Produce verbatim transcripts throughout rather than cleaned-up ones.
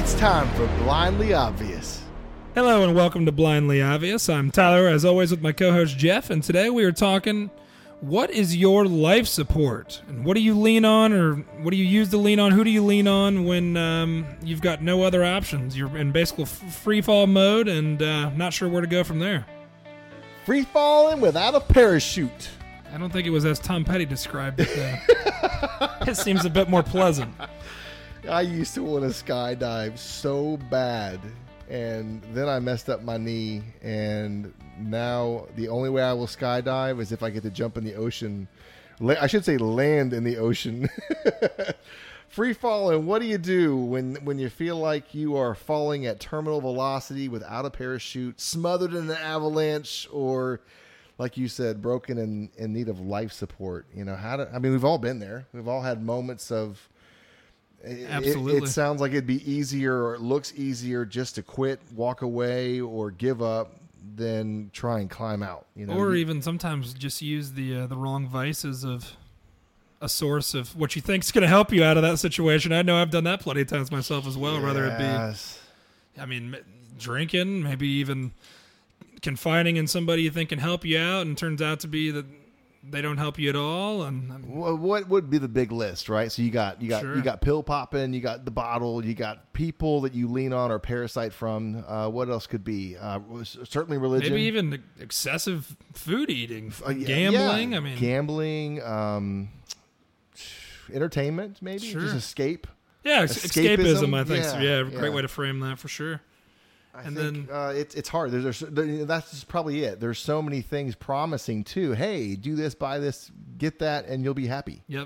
It's time for Blindly Obvious. Hello and welcome to Blindly Obvious. I'm Tyler, as always, with my co-host Jeff, and today we are talking, what is your life support? And what do you lean on, or what do you use to lean on? Who do you lean on when um, you've got no other options? You're in basically free fall mode and uh, not sure where to go from there. Free falling without a parachute. I don't think it was as Tom Petty described it, though. It seems a bit more pleasant. I used to want to skydive so bad, and then I messed up my knee, and now the only way I will skydive is if I get to jump in the ocean. I should say land in the ocean. Free falling, what do you do when, when you feel like you are falling at terminal velocity without a parachute, smothered in an avalanche, or, like you said, broken and in, in need of life support? You know, how to, I mean, we've all been there. We've all had moments of, Absolutely. It, it sounds like it'd be easier, or it looks easier just to quit, walk away, or give up than try and climb out. You know, or you, even sometimes just use the uh, the wrong vices of a source of what you think is going to help you out of that situation. I know I've done that plenty of times myself as well. Yes. Whether it be, I mean, drinking, maybe even confiding in somebody you think can help you out, and turns out to be that they don't help you at all. And I mean, what would be the big list, right? So you got you got Sure. you got pill popping, you got the bottle, you got people that you lean on or parasite from. Uh, what else could be? Uh, certainly religion. maybe even excessive food eating, Uh, yeah, gambling. yeah. I mean, gambling, um, entertainment, maybe Sure. just escape. yeah, ex- escapism? escapism. I think Yeah, so. Yeah, a great yeah. way to frame that for sure. I And think then- uh, it's it's hard. There's, there's that's just probably it. There's so many things promising too. Hey, do this, buy this, get that, and you'll be happy. Yep,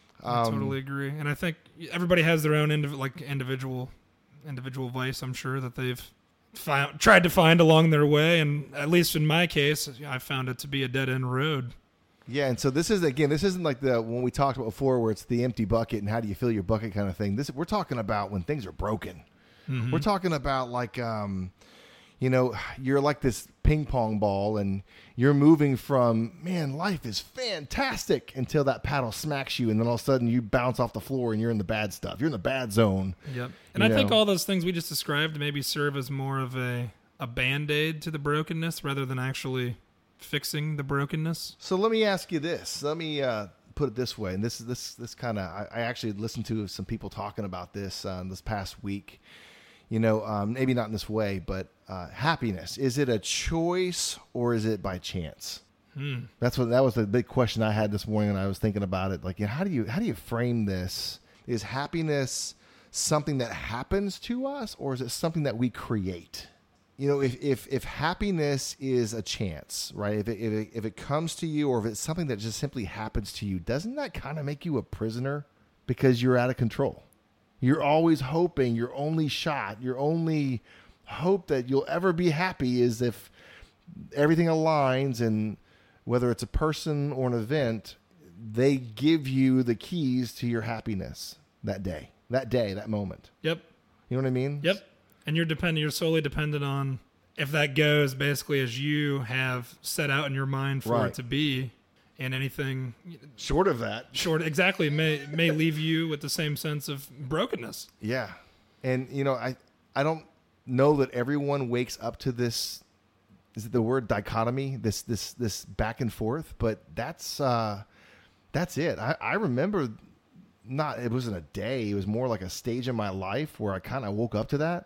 I Um, totally agree. And I think everybody has their own indiv- like individual individual vice. I'm sure that they've found, tried to find along their way, and at least in my case, I found it to be a dead end road. Yeah, and so this is again, this isn't like the when we talked about before, where it's the empty bucket and how do you fill your bucket kind of thing. This we're talking about when things are broken. Mm-hmm. We're talking about like, um, you know, you're like this ping pong ball, and you're moving from, man, life is fantastic, until that paddle smacks you, and then all of a sudden you bounce off the floor and you're in the bad stuff. You're in the bad zone. Yep. And You I think know. all those things we just described maybe serve as more of a a band-aid to the brokenness rather than actually fixing the brokenness. So let me ask you this. Let me uh, put it this way, and this this this kind of I, I actually listened to some people talking about this um, this past week. You know, um, maybe not in this way, but uh, happiness, is it a choice or is it by chance? Hmm. That's what that was the big question I had this morning when I was thinking about it. Like, you know, how do you how do you frame this? Is happiness something that happens to us, or is it something that we create? You know, if if, if happiness is a chance, right? If it, if it if it comes to you, or if it's something that just simply happens to you, doesn't that kind of make you a prisoner because you're out of control? You're always hoping, your only shot, your only hope that you'll ever be happy is if everything aligns, and whether it's a person or an event, they give you the keys to your happiness that day, that day, that moment. Yep. You know what I mean? Yep. And you're dependent. You're solely dependent on if that goes basically as you have set out in your mind for Right. it to be, and anything Short of that. short exactly may may leave you with the same sense of brokenness. Yeah. And, you know, I, I don't know that everyone wakes up to this, is it the word dichotomy, this, this, this back and forth, but that's, uh, that's it. I, I remember not, it wasn't a day. It was more like a stage in my life where I kind of woke up to that,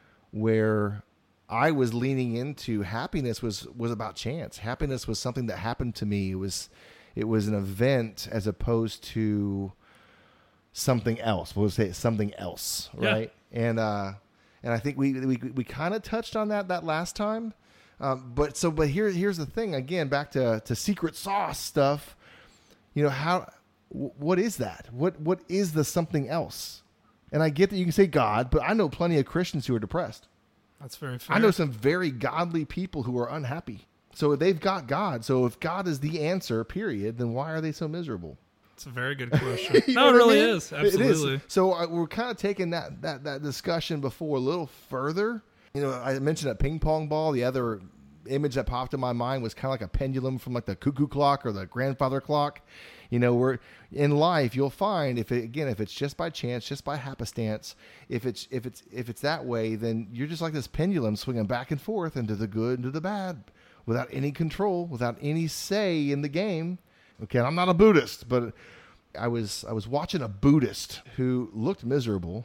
where I was leaning into happiness was, was about chance. Happiness was something that happened to me. It was, it was an event as opposed to something else. We'll say something else. Right. Yeah. And, uh, and I think we, we, we kind of touched on that, that last time. Um, but so, but here, here's the thing again, back to, to secret sauce stuff, you know, how, w- what is that? What, what is the something else? And I get that you can say God, but I know plenty of Christians who are depressed. That's very fair. I know some very godly people who are unhappy. So they've got God. So if God is the answer, period, then why are they so miserable? It's a very good question. You No, know it what I really mean? is. Absolutely. It is. So uh, we're kind of taking that, that, that discussion before a little further. You know, I mentioned a ping pong ball. The other image that popped in my mind was kind of like a pendulum from like the cuckoo clock or the grandfather clock. You know, we're in life. You'll find if it, again, if it's just by chance, just by happenstance, if it's if it's if it's that way, then you're just like this pendulum swinging back and forth into the good and to the bad, without any control, without any say in the game. Okay, I'm not a Buddhist, but I was I was watching a Buddhist who looked miserable.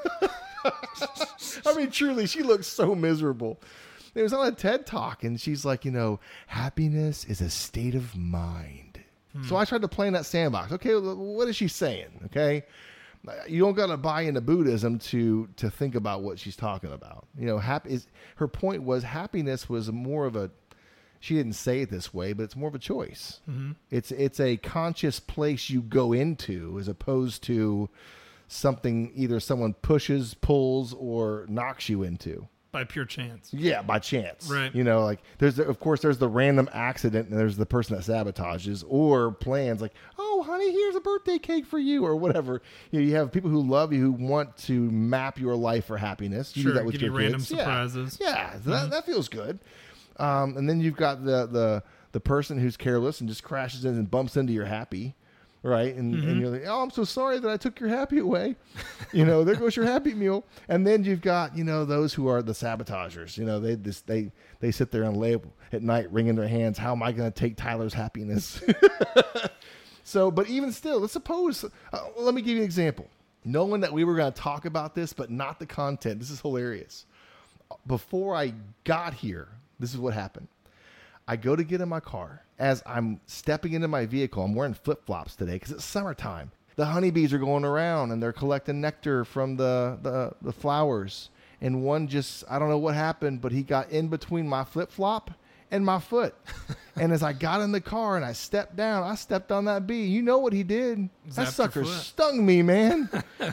I mean, truly, she looked so miserable. It was on a TED Talk, and she's like, you know, happiness is a state of mind. Hmm. So I tried to play in that sandbox. Okay, what is she saying? Okay, you don't got to buy into Buddhism to to think about what she's talking about. You know, happy is her point was happiness was more of a. She didn't say it this way, but it's more of a choice. Mm-hmm. It's it's a conscious place you go into, as opposed to something either someone pushes, pulls, or knocks you into. By pure chance. Yeah, by chance. Right. You know, like there's, the, of course, there's the random accident and there's the person that sabotages, or plans like, oh, honey, here's a birthday cake for you, or whatever. You know, you have people who love you who want to map your life for happiness. You sure, do that with give your you random kids. surprises. Yeah, yeah so that, that feels good. Um, and then you've got the, the, the person who's careless and just crashes in and bumps into your happy. Right. And, mm-hmm. and you're like, oh, I'm so sorry that I took your happy away. You know, there goes your happy meal. And then you've got, you know, those who are the sabotagers. You know, they just, they, they sit there and lay at night wringing their hands. How am I going to take Tyler's happiness? So, but even still, let's suppose, uh, let me give you an example. Knowing that we were going to talk about this, but not the content. This is hilarious. Before I got here, this is what happened. I go to get in my car. As I'm stepping into my vehicle, I'm wearing flip-flops today because it's summertime. The honeybees are going around, and they're collecting nectar from the, the, the flowers. And one just, I don't know what happened, but he got in between my flip-flop and my foot. And as I got in the car and I stepped down, I stepped on that bee. You know what he did? Zapped that sucker your foot. stung me, man.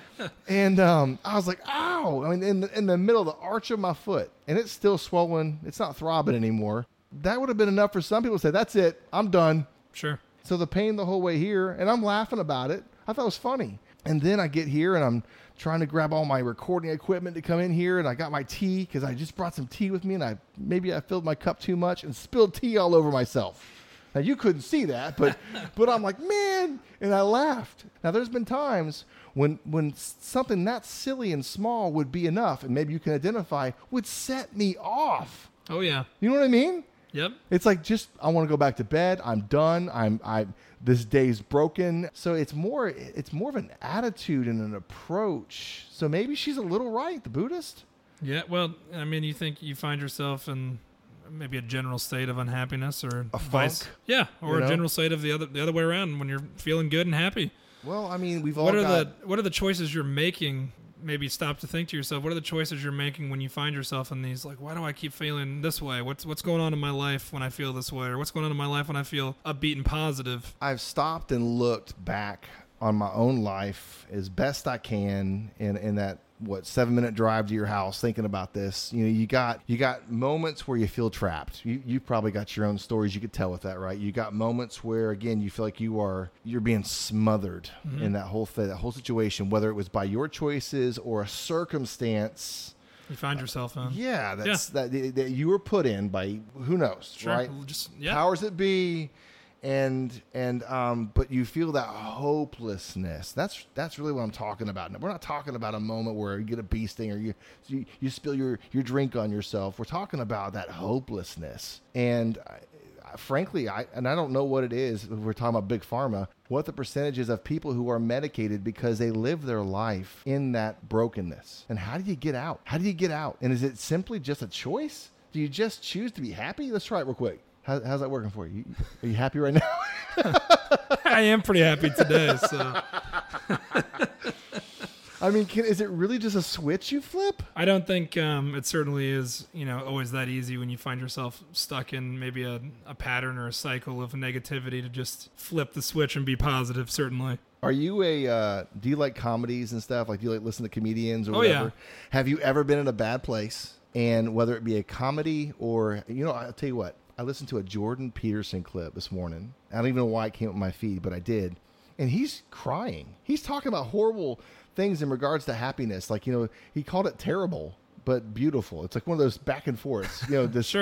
And um, I was like, ow. I mean, in the, in the middle of the arch of my foot. And it's still swollen. It's not throbbing anymore. That would have been enough for some people to say, that's it, I'm done. Sure. So the pain the whole way here, and I'm laughing about it. I thought it was funny. And then I get here, and I'm trying to grab all my recording equipment to come in here, and I got my tea, because I just brought some tea with me, and I maybe I filled my cup too much and spilled tea all over myself. Now, you couldn't see that, but but I'm like, man, and I laughed. Now, there's been times when when something that silly and small would be enough, and maybe you can identify, would set me off. Oh, yeah. You know what I mean? Yep. It's like, just, I want to go back to bed. I'm done. I'm, I, this day's broken. So it's more, it's more of an attitude and an approach. So maybe she's a little right, the Buddhist. Yeah. Well, I mean, you think you find yourself in maybe a general state of unhappiness or a vice. funk. Yeah. Or you a know? general state of the other, the other way around when you're feeling good and happy. Well, I mean, we've all what are got... the, what are the choices you're making? Maybe stop to think to yourself, what are the choices you're making when you find yourself in these, like, why do I keep feeling this way? What's what's going on in my life when I feel this way? Or what's going on in my life when I feel upbeat and positive? I've stopped and looked back on my own life as best I can in, in that, what, seven minute drive to your house thinking about this. You know, you got you got moments where you feel trapped. You you probably got your own stories you could tell with that, right? You got moments where, again, you feel like you are you're being smothered mm-hmm. in that whole thing, that whole situation, whether it was by your choices or a circumstance you find yourself in. Yeah, that's yeah. That, that you were put in by who knows, sure. right? Just yeah. Powers that be. And and um, but you feel that hopelessness. That's that's really what I'm talking about. We're not talking about a moment where you get a bee sting or you you, you spill your, your drink on yourself. We're talking about that hopelessness. And I, frankly, I and I don't know what it is. If we're talking about big pharma, what the percentages of people who are medicated because they live their life in that brokenness. And how do you get out? How do you get out? And is it simply just a choice? Do you just choose to be happy? Let's try it real quick. How, how's that working for you? Are you happy right now? I am pretty happy today. So, I mean, can, is it really just a switch you flip? I don't think um, it certainly is. You know, always that easy when you find yourself stuck in maybe a, a pattern or a cycle of negativity to just flip the switch and be positive. Certainly. Are you a? Uh, do you like comedies and stuff? Like, do you like listen to comedians or oh, whatever? Yeah. Have you ever been in a bad place? And whether it be a comedy or, you know, I'll tell you what. I listened to a Jordan Peterson clip this morning. I don't even know why it came up on my feed, but I did. And he's crying. He's talking about horrible things in regards to happiness. Like, you know, he called it terrible, but beautiful. It's like one of those back and forths. You know, this, sure.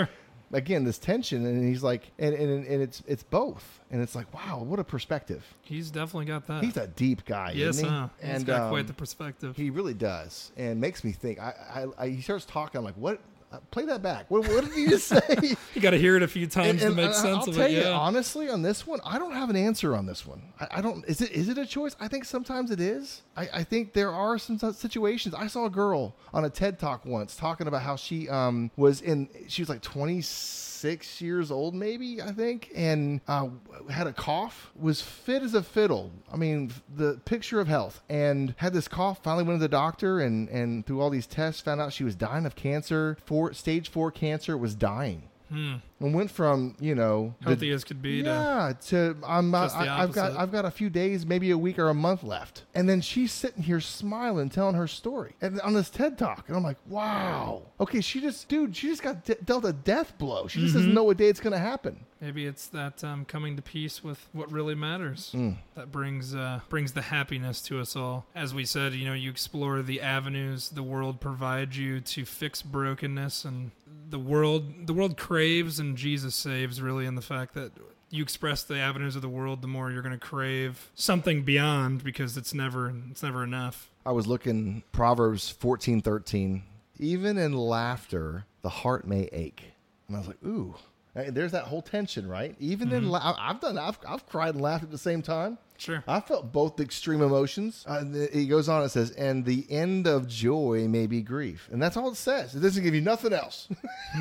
again, this tension, and he's like, and, and and it's it's both, and it's like, wow, what a perspective. He's definitely got that. He's a deep guy, yes, isn't he? huh? He's And got um, quite the perspective. he really does, and makes me think. I, I, I he starts talking. I'm like, what? Uh, play that back. What, what did he just say? You got to hear it a few times And- to make and sense I'll of tell it. you, Yeah. honestly, on this one, I don't have an answer on this one. I, I don't. Is it is it a choice? I think sometimes it is. I, I think there are some such situations. I saw a girl on a TED Talk once talking about how she um was in. She was like twenty-six years old, maybe I think, and uh, had a cough. Was fit as a fiddle. I mean, the picture of health, and had this cough. Finally went to the doctor, and and through all these tests, found out she was dying of cancer. Four stage four cancer. Was dying. Hmm. And went from, you know, the- Healthy as could be to yeah, to I'm not, Just the I, I've got opposite. I've got a few days, maybe a week or a month left, and then she's sitting here smiling, telling her story, and on this TED Talk, and I'm like, wow, okay, she just, dude, she just got de- dealt a death blow. She just Mm-hmm. doesn't know what day it's gonna happen. maybe it's that um, coming to peace with what really matters Mm. that brings uh, brings the happiness to us all. As we said, you know, you explore the avenues the world provides you to fix brokenness, and the world the world craves and Jesus saves, really, in the fact that you express the avenues of the world, the more you're going to crave something beyond, because it's never it's never enough. I was looking Proverbs fourteen thirteen. Even in laughter, the heart may ache, and I was like, ooh. And there's that whole tension, right? Even in la- I've done I've I've cried and laughed at the same time. Sure. I felt both the extreme emotions. Uh, th- he goes on and says, and the end of joy may be grief. And that's all it says. It doesn't give you nothing else.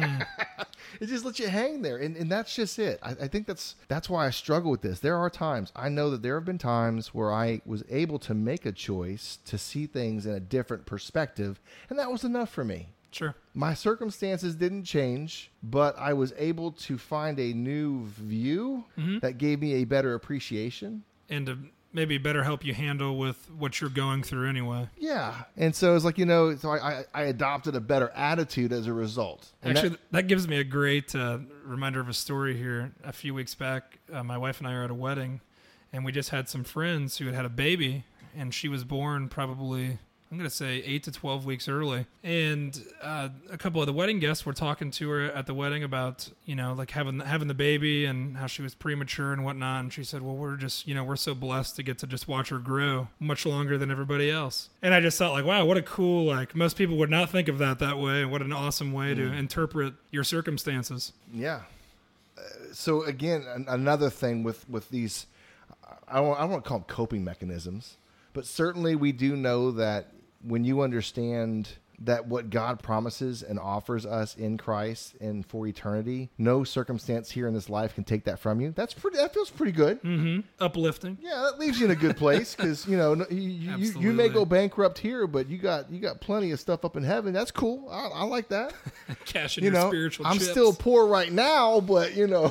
It just lets you hang there. And, and that's just it. I, I think that's that's why I struggle with this. There are times, I know that there have been times where I was able to make a choice to see things in a different perspective. And that was enough for me. Sure. My circumstances didn't change, but I was able to find a new view that gave me a better appreciation. And to maybe better help you handle with what you're going through anyway. Yeah. And so it's like, you know, so I, I, I adopted a better attitude as a result. And Actually, that- that, gives me a great uh, reminder of a story here. A few weeks back, uh, my wife and I were at a wedding, and we just had some friends who had had a baby, and she was born probably, I'm going to say, eight to twelve weeks early. And uh, a couple of the wedding guests were talking to her at the wedding about, you know, like having having the baby and how she was premature and whatnot. And she said, well, we're just, you know, we're so blessed to get to just watch her grow much longer than everybody else. And I just thought, like, wow, what a cool, like, most people would not think of that that way. What an awesome way to interpret your circumstances. yeah. Uh, so again, an, another thing with, with these, I don't, I don't want to call them coping mechanisms, but certainly we do know that when you understand that what God promises and offers us in Christ and for eternity, no circumstance here in this life can take that from you. That's pretty. That feels pretty good. Mm-hmm. Uplifting. Yeah, that leaves you in a good place because you know no- you, you, you you may Absolutely. go bankrupt here, but you got you got plenty of stuff up in heaven. That's cool. I, I like that. Cashing You your know, spiritual I'm chips. still poor right now, but you know.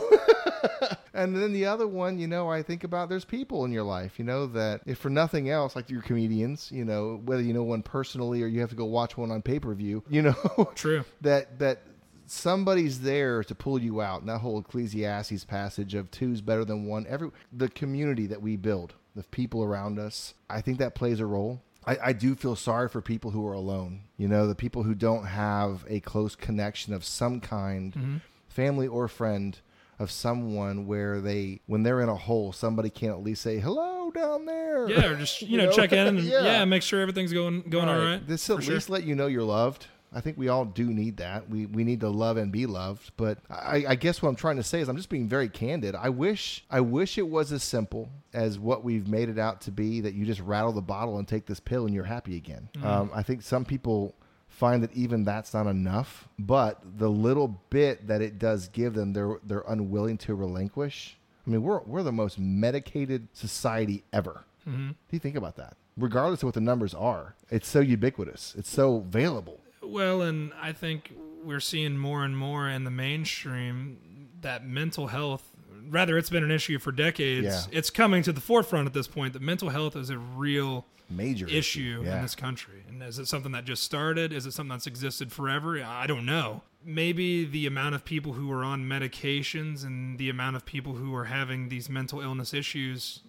And then the other one, you know, I think about there's people in your life, you know, that if for nothing else, like your comedians, you know, whether you know one personally or you have to go watch one on pay-per-view, you know, True. that that somebody's there to pull you out. And that whole Ecclesiastes passage of two's better than one. Every the community that we build, the people around us, I think that plays a role. I, I do feel sorry for people who are alone. You know, the people who don't have a close connection of some kind, Mm-hmm. family or friend, of someone where they, when they're in a hole, somebody can at least say hello down there. Yeah, or just, you, You know, know? check in and Yeah. yeah. make sure everything's going going all right. This at For least sure. let you know you're loved. I think we all do need that. We we need to love and be loved. But I, I guess what I'm trying to say is I'm just being very candid. I wish I wish it was as simple as what we've made it out to be, that you just rattle the bottle and take this pill and you're happy again. Mm. Um, I think some people find that even that's not enough, but the little bit that it does give them, they're they're unwilling to relinquish. I mean, we're we're the most medicated society ever. Mm-hmm. Do you think about that? Regardless of what the numbers are, it's so ubiquitous. It's so available. Well, and I think we're seeing more and more in the mainstream that mental health, rather it's been an issue for decades, Yeah. it's coming to the forefront at this point that mental health is a real Major issue Yeah. in this country. And is it something that just started? Is it something that's existed forever? I don't know. Maybe the amount of people who are on medications and the amount of people who are having these mental illness issues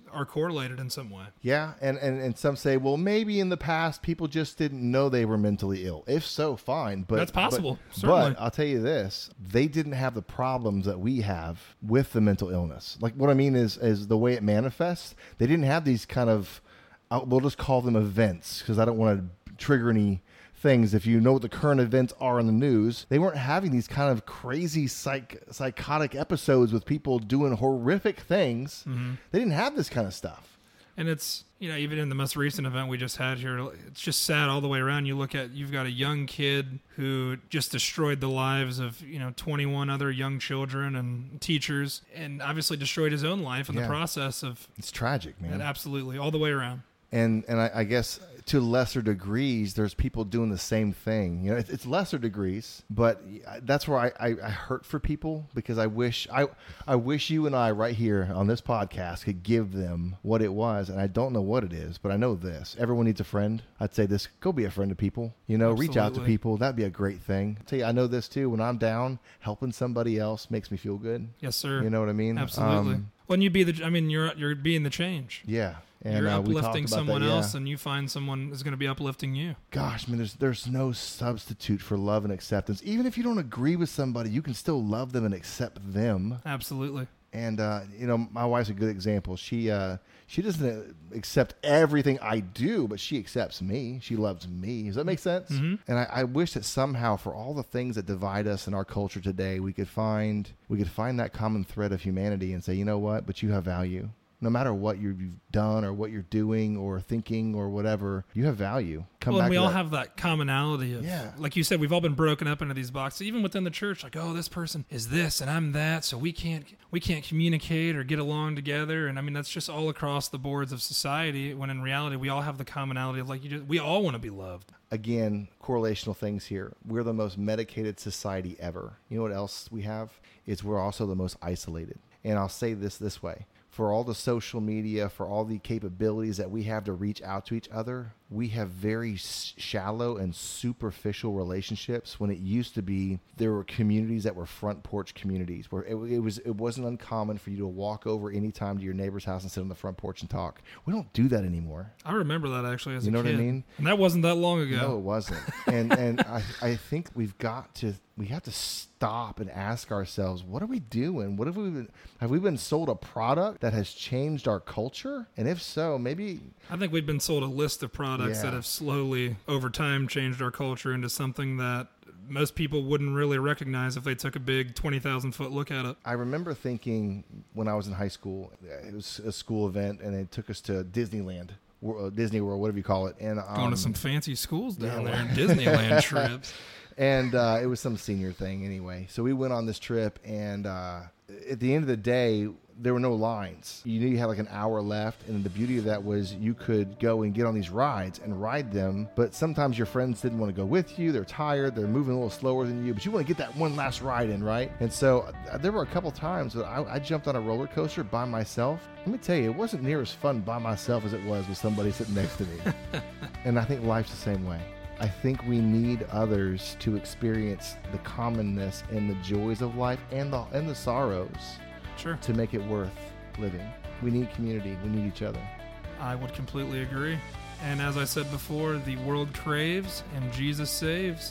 are correlated in some way. Yeah, and, and, and some say, well, maybe in the past people just didn't know they were mentally ill. If so, fine. But That's possible, But, certainly. but I'll tell you this, they didn't have the problems that we have with the mental illness. Like what I mean is, is the way it manifests. They didn't have these kind of, uh, we'll just call them events because I don't want to trigger any things. If you know what the current events are in the news, they weren't having these kind of crazy psych, psychotic episodes with people doing horrific things. Mm-hmm. They didn't have this kind of stuff. And it's, you know, even in the most recent event we just had here, it's just sad all the way around. You look at, you've got a young kid who just destroyed the lives of, you know, twenty-one other young children and teachers, and obviously destroyed his own life in Yeah. the process of. It's tragic, man. And absolutely, all the way around. And and I, I guess to lesser degrees, there's people doing the same thing. You know, it's, it's lesser degrees, but that's where I, I, I hurt for people because I wish I I wish you and I right here on this podcast could give them what it was, and I don't know what it is, but I know this: everyone needs a friend. I'd say this: go be a friend to people. You know, Absolutely. reach out to people. That'd be a great thing. I tell you, I know this too. When I'm down, helping somebody else makes me feel good. Yes, sir. You know what I mean? Absolutely. Um, when you be the, I mean, you're you're being the change. yeah. And, You're uh, we talked uplifting about someone that, yeah. else, and you find someone is going to be uplifting you. Gosh, man, there's there's no substitute for love and acceptance. Even if you don't agree with somebody, you can still love them and accept them. Absolutely. And uh, you know, my wife's a good example. She uh, she doesn't accept everything I do, but she accepts me. She loves me. Does that make sense? Mm-hmm. And I, I wish that somehow, for all the things that divide us in our culture today, we could find we could find that common thread of humanity and say, you know what? But you have value. No matter what you've done or what you're doing or thinking or whatever, you have value. Come well, back and we to all that. have that commonality of, Yeah. like you said, we've all been broken up into these boxes, even within the church. Like, oh, this person is this, and I'm that, so we can't we can't communicate or get along together. And I mean, that's just all across the boards of society. When in reality, we all have the commonality of, like, you just, we all want to be loved. Again, correlational things here. We're the most medicated society ever. You know what else we have? Is we're also the most isolated. And I'll say this this way. For all the social media, for all the capabilities that we have to reach out to each other, we have very shallow and superficial relationships when it used to be there were communities that were front porch communities where it, it was it wasn't uncommon for you to walk over anytime to your neighbor's house and sit on the front porch and talk. We don't do that anymore. I remember that actually as You a know kid. what I mean? And that wasn't that long ago. No, it wasn't. And and I, I think we've got to we have to stop and ask ourselves, what are we doing? What have we been have we been sold a product that has changed our culture? And if so, maybe I think we've been sold a list of products Yeah. that have slowly, over time, changed our culture into something that most people wouldn't really recognize if they took a big twenty thousand foot look at it. I remember thinking when I was in high school, it was a school event, and they took us to Disneyland, Wor- Disney World, whatever you call it. And um, Going to some fancy schools down yeah, there well- in Disneyland trips. And uh, it was some senior thing anyway. So we went on this trip, and uh, at the end of the day, there were no lines. You knew you had like an hour left, and the beauty of that was you could go and get on these rides and ride them, but sometimes your friends didn't want to go with you. They're tired. They're moving a little slower than you, but you want to get that one last ride in, right? And so uh, there were a couple times that I, I jumped on a roller coaster by myself. Let me tell you, it wasn't near as fun by myself as it was with somebody sitting next to me. And I think life's the same way. I think we need others to experience the commonness and the joys of life and the and the sorrows Sure. to make it worth living. We need community. We need each other. I would completely agree. And as I said before, the world craves and Jesus saves.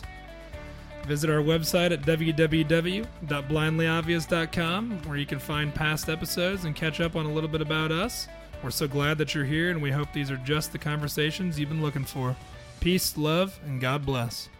Visit our website at w w w dot blindly obvious dot com, where you can find past episodes and catch up on a little bit about us. We're so glad that you're here, and we hope these are just the conversations you've been looking for. Peace, love, and God bless.